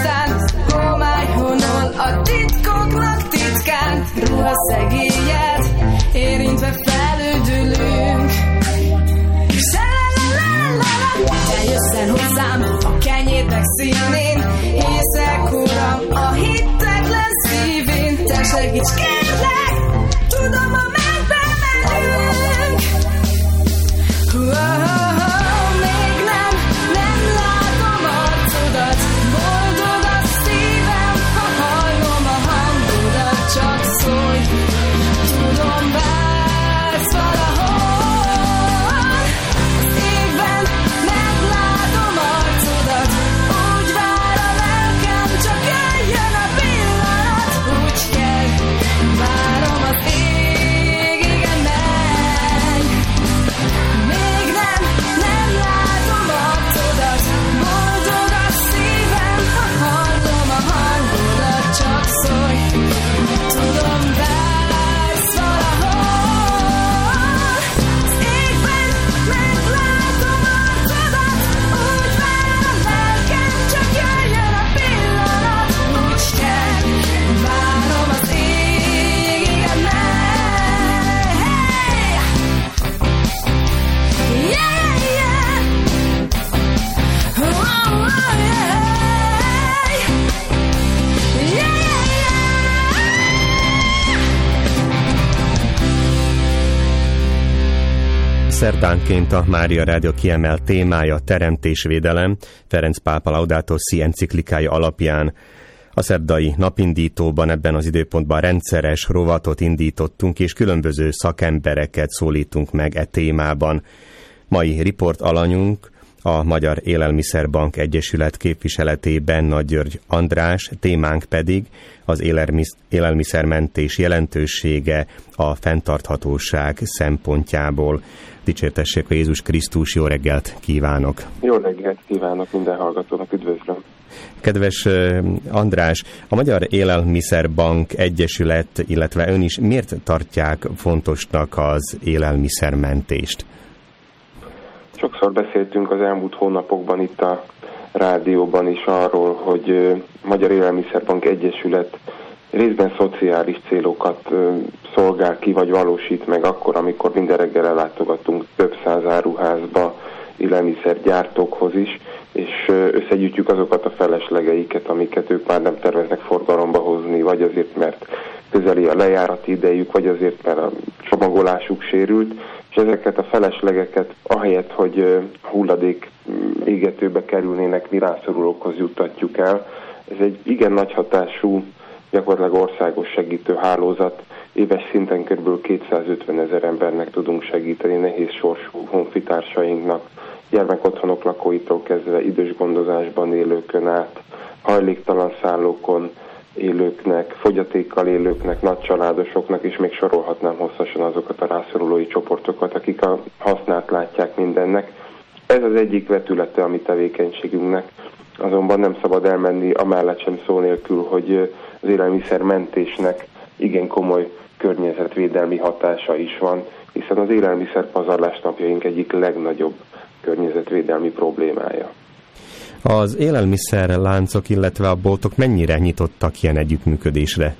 után, Rómáj honol a titkoknak titkán, ruha szegélyed, érintve felüdülünk. Te jössz el hozzám a kenyérdek színén, hiszek uram a hittetlen szívén. Te segíts kérlek, tudom a mennybe menünk. Még nem látom arcodat, boldog a szívem, ha hallom a hangodat, csak szólj, tudom vársz valahol. Az évben meglátom arcodat, úgy vár a lelkem, csak jöjjön a pillanat, úgy kell, várom az ég, igen menj. Még nem látom arcodat, boldog a szívem, ha hallom a hangodat, csak szólj, tudom vársz valahol. Az égben meglátom arcodat, úgy vár a lelkem, csak jöjjön a pillanat, úgy kell, várom az ég, igen menj. Yeah, yeah. Oh, oh, yeah. Yeah, yeah. Szerdánként a Mária Rádió kiemelt témája teremtésvédelem, Ferenc pápa Laudato Si enciklikája alapján. A szerdai napindítóban ebben az időpontban rendszeres rovatot indítottunk, és különböző szakembereket szólítunk meg e témában. Mai riportalanyunk a Magyar Élelmiszerbank Egyesület képviseletében Nagy György András, témánk pedig az élelmiszermentés jelentősége a fenntarthatóság szempontjából. Dicsértessék a Jézus Krisztus, jó reggelt kívánok! Jó reggelt kívánok minden hallgatónak, üdvözlöm! Kedves András, a Magyar Élelmiszerbank Egyesület, illetve ön is miért tartják fontosnak az élelmiszermentést? Sokszor beszéltünk az elmúlt hónapokban itt a rádióban is arról, hogy Magyar Élelmiszerbank Egyesület részben szociális célokat szolgál ki, vagy valósít meg akkor, amikor minden reggel ellátogatunk több száz áruházba, élelmiszergyártókhoz is, és összegyűjtjük azokat a feleslegeiket, amiket ők már nem terveznek forgalomba hozni, vagy azért, mert közeli a lejárati idejük, vagy azért, mert a csomagolásuk sérült, és ezeket a feleslegeket ahelyett, hogy hulladék égetőbe kerülnének, mi rászorulókhoz juttatjuk el. Ez egy igen nagy hatású, gyakorlatilag országos segítő hálózat. Éves szinten kb. 250 000 embernek tudunk segíteni, nehéz sorsú honfitársainknak, gyermekotthonok lakóitól kezdve idős gondozásban élőkön át, hajléktalan szállókon élőknek, fogyatékkal élőknek, nagycsaládosoknak, és még sorolhatnám hosszasan azokat a rászorulói csoportokat, akik a hasznát látják mindennek. Ez az egyik vetülete a mi tevékenységünknek, azonban nem szabad elmenni amellett sem szó nélkül, hogy az élelmiszermentésnek igen komoly környezetvédelmi hatása is van, hiszen az élelmiszerpazarlás napjaink egyik legnagyobb környezetvédelmi problémája. Az élelmiszerláncok, illetve a boltok mennyire nyitottak ilyen együttműködésre?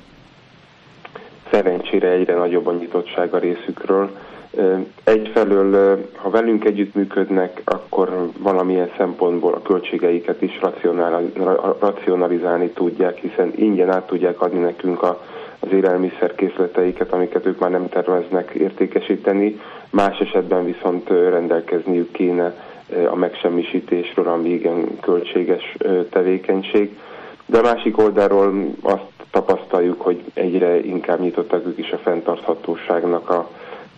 Szerencsére egyre nagyobb a nyitottság a részükről. Egyfelől, ha velünk együttműködnek, akkor valamilyen szempontból a költségeiket is racionalizálni tudják, hiszen ingyen át tudják adni nekünk az élelmiszerkészleteiket, amiket ők már nem terveznek értékesíteni. Más esetben viszont rendelkezniük kéne a megsemmisítésről, ami igen költséges tevékenység. De a másik oldalról azt tapasztaljuk, hogy egyre inkább nyitottak ők is a fenntarthatóságnak a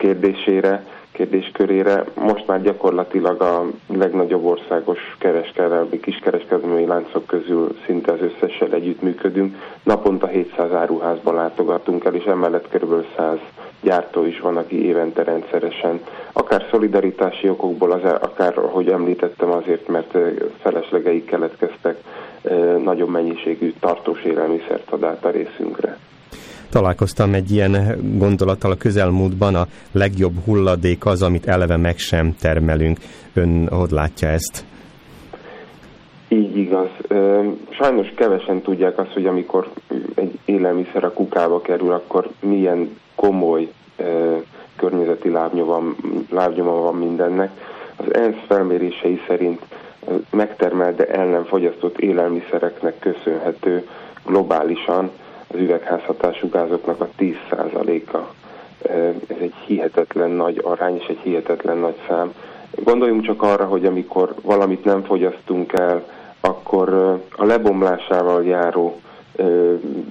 kérdéskörére. Most már gyakorlatilag a legnagyobb országos kiskereskedelmi láncok közül szinte az összessel együttműködünk. Naponta 700 áruházban látogatunk el, és emellett kb. 100 gyártó is van, aki évente rendszeresen, akár szolidaritási okokból, akár, ahogy említettem, azért, mert feleslegeik keletkeztek, nagyobb mennyiségű tartós élelmiszert ad át a részünkre. Találkoztam egy ilyen gondolattal a közelmúltban, a legjobb hulladék az, amit eleve meg sem termelünk. Ön hogy látja ezt? Így igaz. Sajnos kevesen tudják azt, hogy amikor egy élelmiszer a kukába kerül, akkor milyen komoly környezeti lábnyoma van mindennek. Az ENSZ felmérései szerint megtermelt, de el nem fogyasztott élelmiszereknek köszönhető globálisan az üvegházhatású gázoknak a 10%-a. Ez egy hihetetlen nagy arány és egy hihetetlen nagy szám. Gondoljunk csak arra, hogy amikor valamit nem fogyasztunk el, akkor a lebomlásával járó